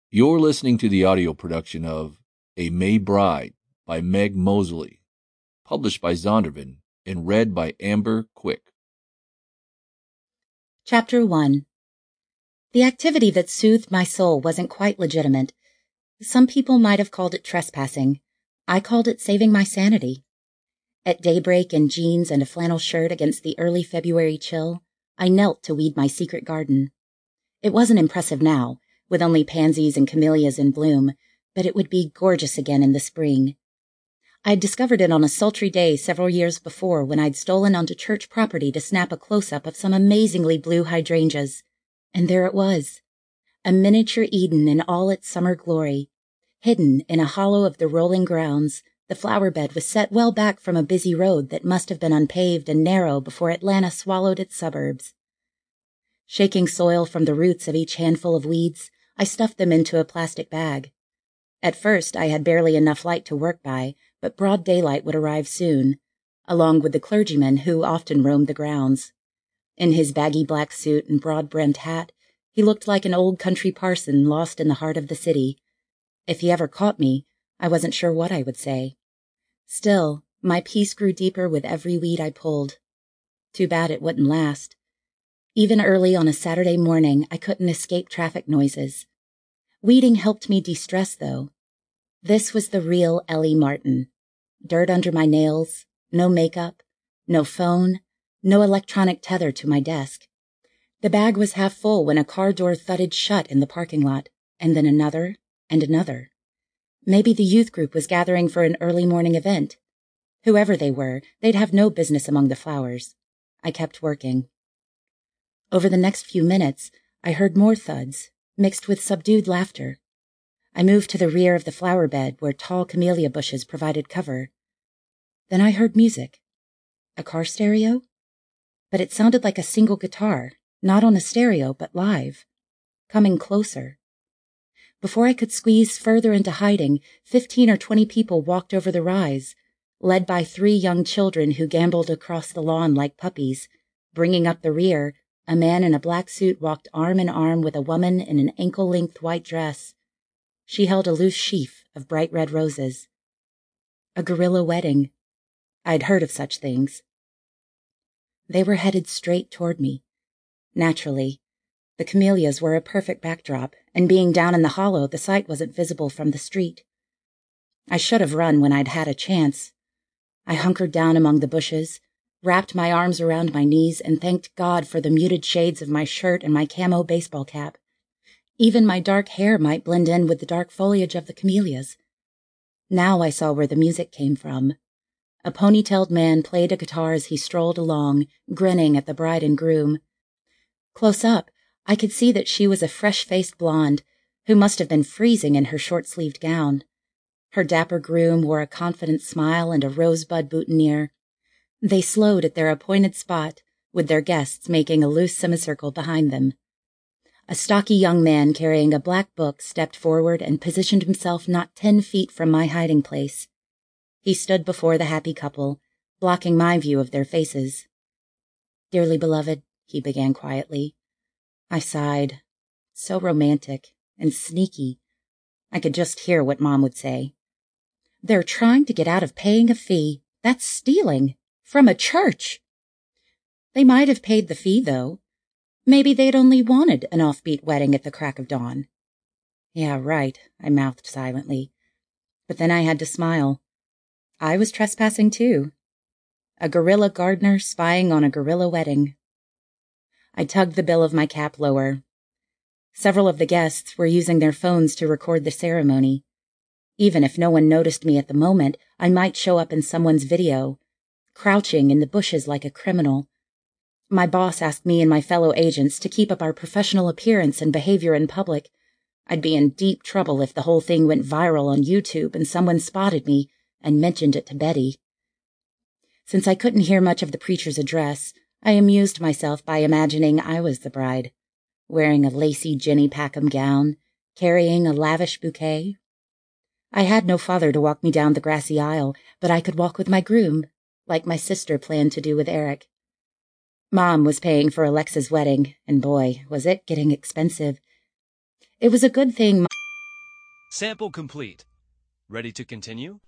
You're listening to the audio production of A May Bride by Meg Mosley, published by Zondervan and read by Amber Quick. Chapter 1. The activity that soothed my soul wasn't quite legitimate. Some people might have called it trespassing. I called it saving my sanity. At daybreak in jeans and a flannel shirt against the early February chill, I knelt to weed my secret garden. It wasn't impressive now, with only pansies and camellias in bloom, but it would be gorgeous again in the spring. I'd discovered it on a sultry day several years before when I'd stolen onto church property to snap a close-up of some amazingly blue hydrangeas. And there it was, a miniature Eden in all its summer glory. Hidden in a hollow of the rolling grounds, the flower bed was set well back from a busy road that must have been unpaved and narrow before Atlanta swallowed its suburbs. Shaking soil from the roots of each handful of weeds, I stuffed them into a plastic bag. At first, I had barely enough light to work by, but broad daylight would arrive soon, along with the clergyman who often roamed the grounds. In his baggy black suit and broad-brimmed hat, he looked like an old country parson lost in the heart of the city. If he ever caught me, I wasn't sure what I would say. Still, my peace grew deeper with every weed I pulled. Too bad it wouldn't last. Even early on a Saturday morning, I couldn't escape traffic noises. Weeding helped me de-stress, though. This was the real Ellie Martin. Dirt under my nails, no makeup, no phone, no electronic tether to my desk. The bag was half full when a car door thudded shut in the parking lot, and then another and another. Maybe the youth group was gathering for an early morning event. Whoever they were, they'd have no business among the flowers. I kept working. Over the next few minutes, I heard more thuds, mixed with subdued laughter. I moved to the rear of the flower bed where tall camellia bushes provided cover. Then I heard music. A car stereo? But it sounded like a single guitar, not on a stereo, but live. Coming closer. Before I could squeeze further into hiding, 15 or 20 people walked over the rise, led by 3 young children who gamboled across the lawn like puppies. Bringing up the rear, a man in a black suit walked arm in arm with a woman in an ankle-length white dress. She held a loose sheaf of bright red roses. A guerrilla wedding. I'd heard of such things. They were headed straight toward me. Naturally, the camellias were a perfect backdrop, and being down in the hollow, the sight wasn't visible from the street. I should have run when I'd had a chance. I hunkered down among the bushes, wrapped my arms around my knees, and thanked God for the muted shades of my shirt and my camo baseball cap. Even my dark hair might blend in with the dark foliage of the camellias. Now I saw where the music came from. A ponytailed man played a guitar as he strolled along, grinning at the bride and groom. Close up, I could see that she was a fresh-faced blonde, who must have been freezing in her short-sleeved gown. Her dapper groom wore a confident smile and a rosebud boutonniere. They slowed at their appointed spot, with their guests making a loose semicircle behind them. A stocky young man carrying a black book stepped forward and positioned himself not 10 feet from my hiding place. He stood before the happy couple, blocking my view of their faces. "Dearly beloved," he began quietly. I sighed. So romantic and sneaky. I could just hear what Mom would say. "They're trying to get out of paying a fee. That's stealing. From a church." They might have paid the fee, though. Maybe they'd only wanted an offbeat wedding at the crack of dawn. Yeah, right, I mouthed silently. But then I had to smile. I was trespassing, too. A guerrilla gardener spying on a guerrilla wedding. I tugged the bill of my cap lower. Several of the guests were using their phones to record the ceremony. Even if no one noticed me at the moment, I might show up in someone's video, crouching in the bushes like a criminal. My boss asked me and my fellow agents to keep up our professional appearance and behavior in public. I'd be in deep trouble if the whole thing went viral on YouTube and someone spotted me and mentioned it to Betty. Since I couldn't hear much of the preacher's address, I amused myself by imagining I was the bride, wearing a lacy Jenny Packham gown, carrying a lavish bouquet. I had no father to walk me down the grassy aisle, but I could walk with my groom, like my sister planned to do with Eric. Mom was paying for Alexa's wedding, and boy, was it getting expensive. It was a good thing Sample complete. Ready to continue?